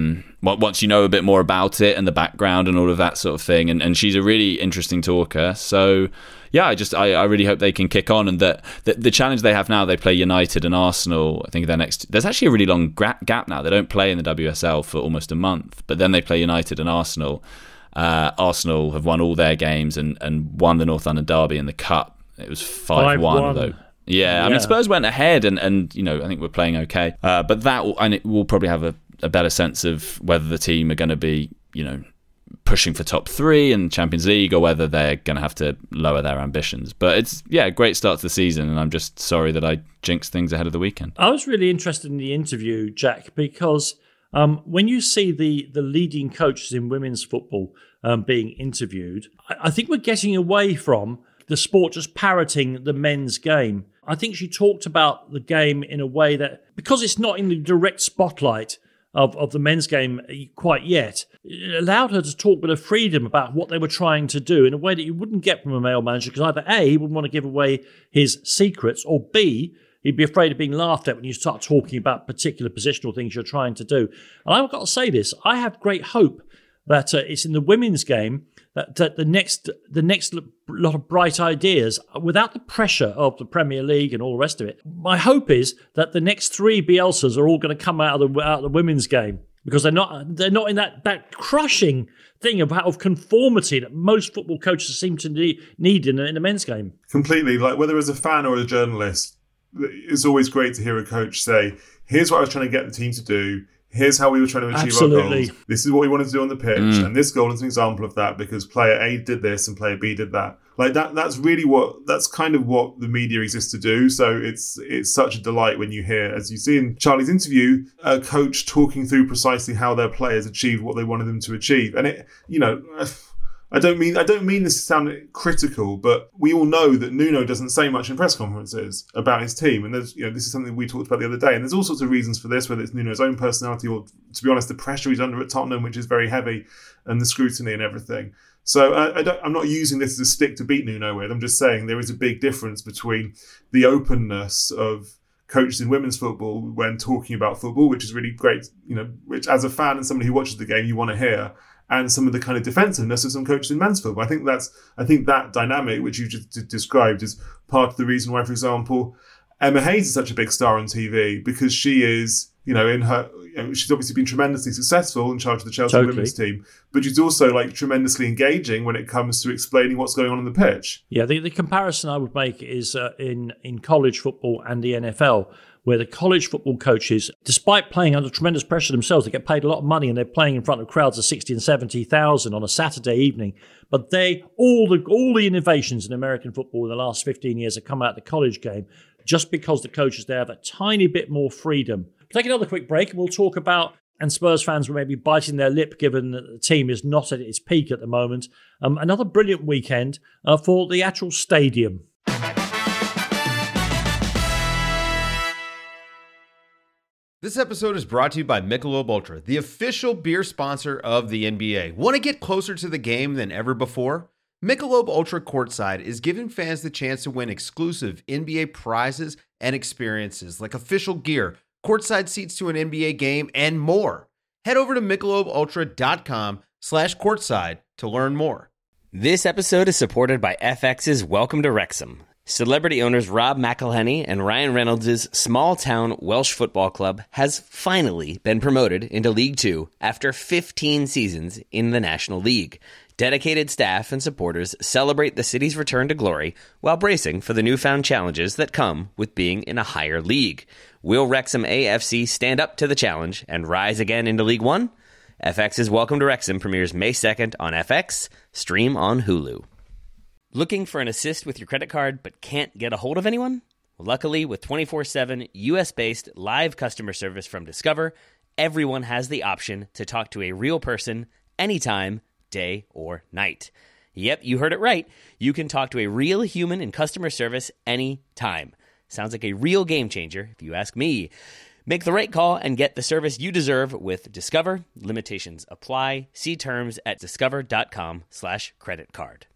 once you know a bit more about it and the background and all of that sort of thing. And, and she's a really interesting talker. So, yeah, I just I, I really hope they can kick on, and that the, the challenge they have now, they play United and Arsenal. I think their next. There's actually a really long gra- gap now. They don't play in the W S L for almost a month, but then they play United and Arsenal. Uh, Arsenal have won all their games and, and won the North London Derby in the Cup. It was five one though. Yeah, I
yeah.
mean Spurs went ahead, and, and you know I think we're playing okay, uh, but that will, and it will probably have a, a better sense of whether the team are going to be, you know, pushing for top three in Champions League, or whether they're going to have to lower their ambitions. But it's, yeah, a great start to the season, and I'm just sorry that I jinxed things ahead of the weekend.
I was really interested in the interview, Jack, because um, when you see the, the leading coaches in women's football um, being interviewed, I, I think we're getting away from the sport just parroting the men's game. I think she talked about the game in a way that, because it's not in the direct spotlight of, of the men's game quite yet, it allowed her to talk with a freedom about what they were trying to do in a way that you wouldn't get from a male manager, because either A, he wouldn't want to give away his secrets, or B, he'd be afraid of being laughed at when you start talking about particular positional things you're trying to do. And I've got to say this, I have great hope that uh, it's in the women's game that, that the next the next lot of bright ideas, without the pressure of the Premier League and all the rest of it. My hope is that the next three Bielsas are all going to come out of the out of the women's game, because they're not they're not in that, that crushing thing of, of conformity that most football coaches seem to need, need in, in the men's game.
Completely. Like, whether as a fan or a journalist, it's always great to hear a coach say, here's what I was trying to get the team to do. Here's how we were trying to achieve
Absolutely.
our goals. This is what we wanted to do on the pitch.
Mm.
And this goal is an example of that, because player A did this and player B did that. Like that, that's really what, that's kind of what the media exists to do. So it's, it's such a delight when you hear, as you see in Charlie's interview, a coach talking through precisely how their players achieved what they wanted them to achieve. And it, you know, I don't mean I don't mean this to sound critical, but we all know that Nuno doesn't say much in press conferences about his team, and there's, you know, this is something we talked about the other day, and there's all sorts of reasons for this, whether it's Nuno's own personality or, to be honest, the pressure he's under at Tottenham, which is very heavy, and the scrutiny and everything. So I, I don't, I'm not using this as a stick to beat Nuno with. I'm just saying there is a big difference between the openness of coaches in women's football when talking about football, which is really great, you know, which as a fan and somebody who watches the game you want to hear, and some of the kind of defensiveness of some coaches in men's football. I think that's, I think that dynamic, which you just d- described, is part of the reason why, for example, Emma Hayes is such a big star on T V, because she is, you know, in her, you know, she's obviously been tremendously successful in charge of the Chelsea
Totally.
women's team, but she's also like tremendously engaging when it comes to explaining what's going on in the pitch.
Yeah, the, the comparison I would make is uh, in, in college football and the N F L, where the college football coaches, despite playing under tremendous pressure themselves, they get paid a lot of money and they're playing in front of crowds of sixty and seventy thousand on a Saturday evening. But they, all the all the innovations in American football in the last fifteen years have come out of the college game, just because the coaches there have a tiny bit more freedom. Take another quick break and we'll talk about, and Spurs fans will maybe biting their lip given that the team is not at its peak at the moment, um, another brilliant weekend uh, for the actual stadium.
This episode is brought to you by Michelob Ultra, the official beer sponsor of the N B A. Want to get closer to the game than ever before? Michelob Ultra Courtside is giving fans the chance to win exclusive N B A prizes and experiences like official gear, courtside seats to an N B A game, and more. Head over to michelobultra.com slash courtside to learn more.
This episode is supported by F X's Welcome to Wrexham. Celebrity owners Rob McElhenney and Ryan Reynolds' small-town Welsh football club has finally been promoted into League Two after fifteen seasons in the National League. Dedicated staff and supporters celebrate the city's return to glory while bracing for the newfound challenges that come with being in a higher league. Will Wrexham A F C stand up to the challenge and rise again into League One? F X's Welcome to Wrexham premieres May second on F X, stream on Hulu. Looking for an assist with your credit card but can't get a hold of anyone? Luckily, with twenty-four seven U S-based live customer service from Discover, everyone has the option to talk to a real person anytime, day or night. Yep, you heard it right. You can talk to a real human in customer service anytime. Sounds like a real game changer, if you ask me. Make the right call and get the service you deserve with Discover. Limitations apply. See terms at discover.com slash credit card.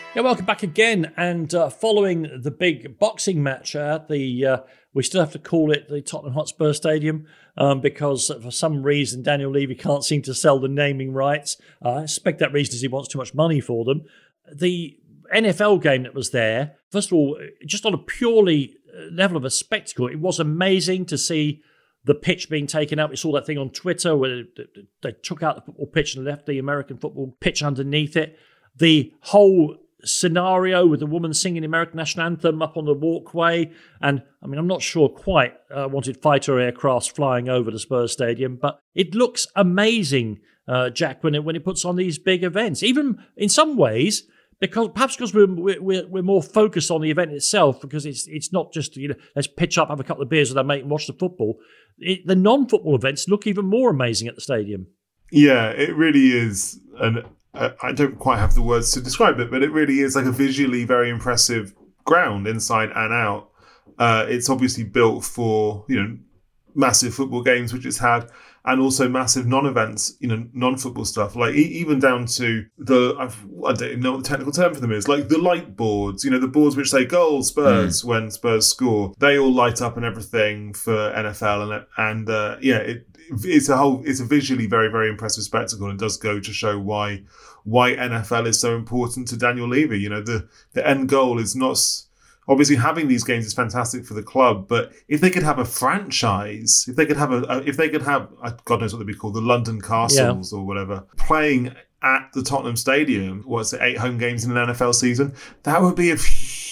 Yeah, welcome back again. And uh, following the big boxing match at the, uh, we still have to call it the Tottenham Hotspur Stadium um, because for some reason Daniel Levy can't seem to sell the naming rights. Uh, I suspect that reason is he wants too much money for them. The N F L game that was there, first of all, just on a purely level of a spectacle, it was amazing to see the pitch being taken out. We saw that thing on Twitter where they took out the football pitch and left the American football pitch underneath it. The whole scenario with the woman singing the American national anthem up on the walkway. And I mean, I'm not sure quite I uh, wanted fighter aircrafts flying over the Spurs Stadium, but it looks amazing, uh, Jack, when it, when it puts on these big events. Even in some ways, because perhaps because we're, we're we're more focused on the event itself, because it's it's not just, you know, let's pitch up, have a couple of beers with our mate and watch the football. It, the non-football events look even more amazing at the stadium.
Yeah, it really is an Uh, I don't quite have the words to describe it, but it really is like a visually very impressive ground inside and out. Uh, it's obviously built for, you know, massive football games, which it's had, and also massive non-events, you know, non-football stuff, like e- even down to the, I've, I don't even know what the technical term for them is, like the light boards, you know, the boards which say goal Spurs mm. when Spurs score, they all light up and everything for N F L, and and uh, yeah, it, it's a whole, it's a visually very, very impressive spectacle, and does go to show why why N F L is so important to Daniel Levy. You know, the the end goal is not, obviously having these games is fantastic for the club, but if they could have a franchise, if they could have a, if they could have, God knows what they'd be called, the London Castles yeah. or whatever, playing at the Tottenham Stadium, what's it, eight home games in an N F L season, that would be of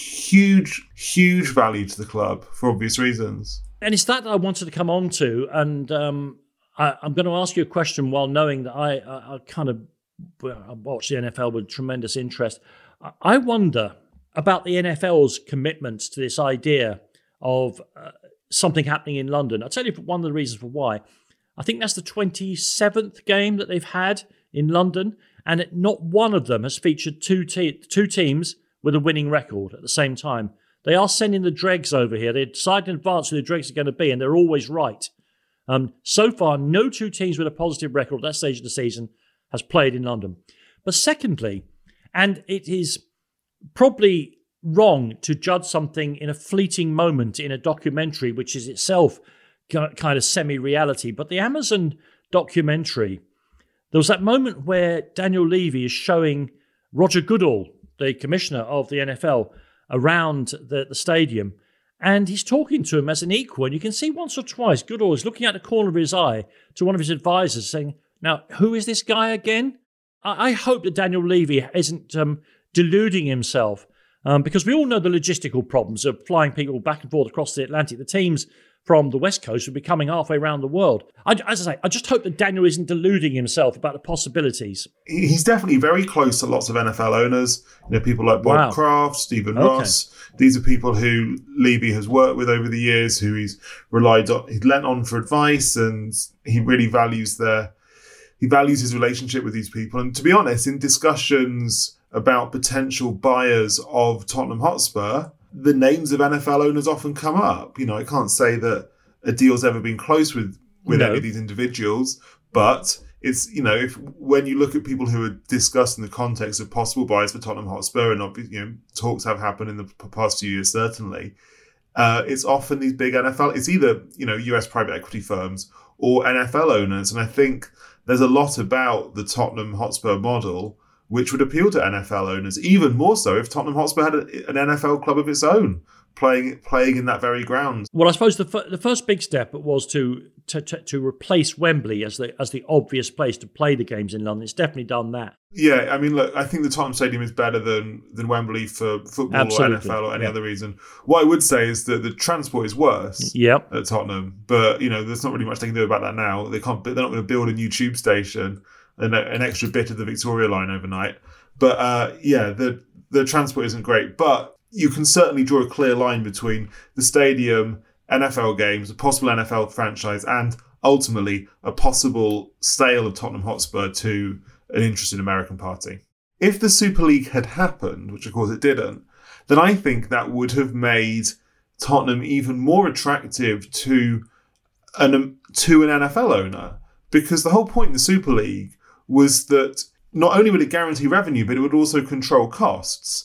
huge, huge value to the club for obvious reasons.
And it's that I wanted to come on to, and um, I, I'm going to ask you a question while knowing that I, I, I kind of I watch the N F L with tremendous interest. I wonder about the N F L's commitment to this idea of uh, something happening in London. I'll tell you one of the reasons for why. I think that's the twenty-seventh game that they've had in London, and it, not one of them has featured two, te- two teams with a winning record at the same time. They are sending the dregs over here. They decide in advance who the dregs are going to be, and they're always right. Um, so far, no two teams with a positive record at that stage of the season has played in London. But secondly, and it is probably wrong to judge something in a fleeting moment in a documentary, which is itself kind of semi-reality, but the Amazon documentary, there was that moment where Daniel Levy is showing Roger Goodall, the commissioner of the N F L, around the, the stadium, and he's talking to him as an equal, and you can see once or twice Goodall is looking at the corner of his eye to one of his advisors saying, now, who is this guy again? I, I hope that Daniel Levy isn't um, deluding himself, um, because we all know the logistical problems of flying people back and forth across the Atlantic. The teams from the West Coast will be coming halfway around the world. I, as I say, I just hope that Daniel isn't deluding himself about the possibilities.
He's definitely very close to lots of N F L owners. You know, people like Bob wow. Kraft, Stephen okay. Ross. These are people who Levy has worked with over the years, who he's relied on, he's lent on for advice, and he really values their He values his relationship with these people. And to be honest, in discussions about potential buyers of Tottenham Hotspur, the names of N F L owners often come up. You know, I can't say that a deal's ever been close with, with no. any of these individuals, but it's, you know, if when you look at people who are discussed in the context of possible buyers for Tottenham Hotspur, and you know, talks have happened in the past few years, certainly, uh, it's often these big N F L, it's either, you know, U S private equity firms or N F L owners. And I think there's a lot about the Tottenham Hotspur model which would appeal to N F L owners, even more so if Tottenham Hotspur had a, an N F L club of its own playing playing in that very ground.
Well, I suppose the f- the first big step was to, to to to replace Wembley as the as the obvious place to play the games in London. It's definitely done that.
Yeah, I mean, look, I think the Tottenham Stadium is better than, than Wembley for football Absolutely. or N F L or any yeah. other reason. What I would say is that the transport is worse
yep.
at Tottenham, but you know, there's not really much they can do about that now. They can't. They're not going to build a new tube station and an extra bit of the Victoria line overnight. But uh, yeah, the the transport isn't great, but you can certainly draw a clear line between the stadium, N F L games, a possible N F L franchise, and ultimately a possible sale of Tottenham Hotspur to an interested American party. If the Super League had happened, which of course it didn't, then I think that would have made Tottenham even more attractive to an to an N F L owner, because the whole point in the Super League was that not only would it guarantee revenue, but it would also control costs.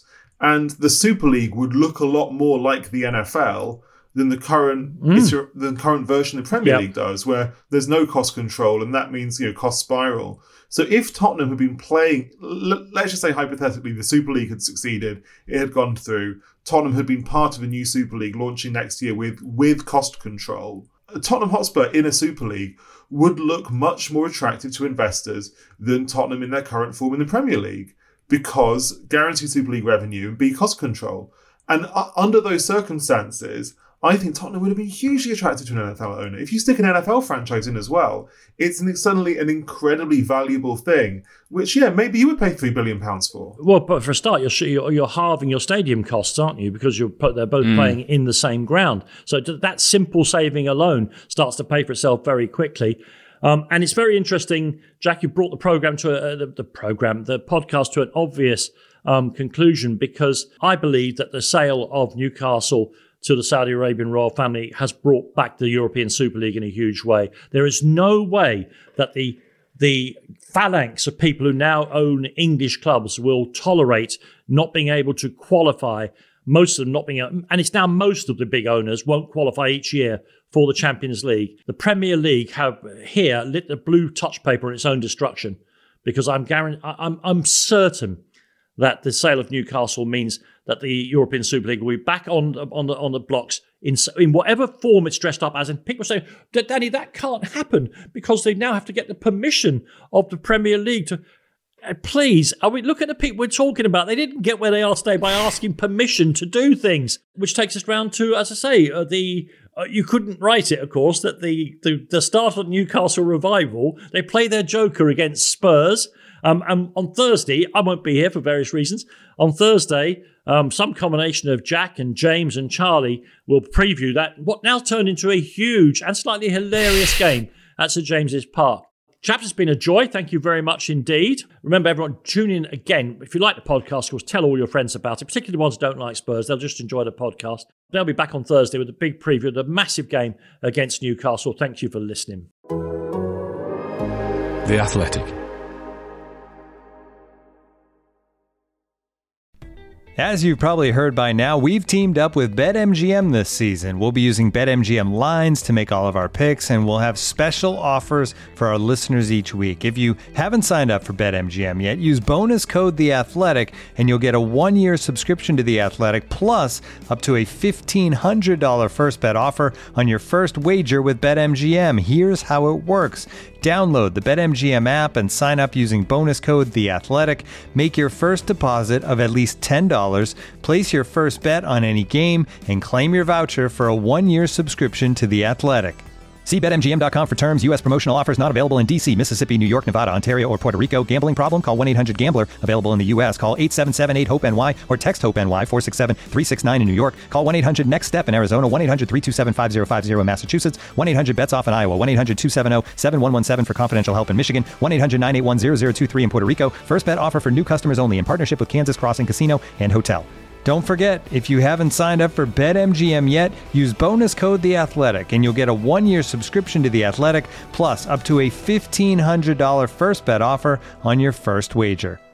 And the Super League would look a lot more like the N F L than the current mm. the current version of the Premier yep. League does, where there's no cost control, and that means, you know, cost spiral. So if Tottenham had been playing, let's just say hypothetically, the Super League had succeeded, it had gone through, Tottenham had been part of a new Super League launching next year with, with cost control, Tottenham Hotspur in a Super League would look much more attractive to investors than Tottenham in their current form in the Premier League, because guaranteed Super League revenue and B, cost control. And uh, under those circumstances, I think Tottenham would have been hugely attracted to an N F L owner. If you stick an N F L franchise in as well, it's an, suddenly an incredibly valuable thing, which, yeah, maybe you would pay three billion pounds for.
Well, but for a start, you're, you're halving your stadium costs, aren't you? Because you're they're both mm. playing in the same ground. So that simple saving alone starts to pay for itself very quickly. Um, and it's very interesting, Jack, you brought the program to a, the, the program, the podcast to an obvious um, conclusion, because I believe that the sale of Newcastle to the Saudi Arabian royal family has brought back the European Super League in a huge way. There is no way that the the phalanx of people who now own English clubs will tolerate not being able to qualify, most of them not being able, and it's now most of the big owners won't qualify each year for the Champions League. The Premier League have here lit the blue touch paper on its own destruction, because I'm guaranteed, I'm, I'm certain that the sale of Newcastle means that the European Super League will be back on on the on the blocks in in whatever form it's dressed up as. And people say, Danny, that can't happen because they now have to get the permission of the Premier League to. Uh, please, are we look at the people we're talking about? They didn't get where they are today by asking permission to do things, which takes us round to, as I say, uh, the. Uh, you couldn't write it, of course, that the, the, the start of Newcastle revival, they play their joker against Spurs. Um, and on Thursday, I won't be here for various reasons. On Thursday, um, some combination of Jack and James and Charlie will preview that, what now turned into a huge and slightly hilarious game at St James's Park. Chaps, it's been a joy. Thank you very much indeed. Remember, everyone, tune in again. If you like the podcast, of course, tell all your friends about it, particularly the ones who don't like Spurs. They'll just enjoy the podcast. They'll be back on Thursday with a big preview of the massive game against Newcastle. Thank you for listening.
The Athletic.
As you've probably heard by now, we've teamed up with BetMGM this season. We'll be using BetMGM lines to make all of our picks, and we'll have special offers for our listeners each week. If you haven't signed up for BetMGM yet, use bonus code The Athletic, and you'll get a one-year subscription to The Athletic, plus up to a fifteen hundred dollars first bet offer on your first wager with BetMGM. Here's how it works. Download the BetMGM app and sign up using bonus code The Athletic. Make your first deposit of at least ten dollars. Place your first bet on any game and claim your voucher for a one-year subscription to The Athletic. See Bet M G M dot com for terms. U S promotional offers not available in D C, Mississippi, New York, Nevada, Ontario, or Puerto Rico. Gambling problem? Call one eight hundred gambler. Available in the U S. Call eight seven seven eight hope N Y or text HOPE-NY four six seven three six nine in New York. Call one eight hundred next step in Arizona. one eight hundred three two seven five zero five zero in Massachusetts. one eight hundred bets off in Iowa. one eight hundred two seven zero seven one one seven for confidential help in Michigan. one eight hundred nine eight one zero zero two three in Puerto Rico. First bet offer for new customers only in partnership with Kansas Crossing Casino and Hotel. Don't forget, if you haven't signed up for BetMGM yet, use bonus code The Athletic, and you'll get a one-year subscription to The Athletic, plus up to a fifteen hundred dollars first bet offer on your first wager.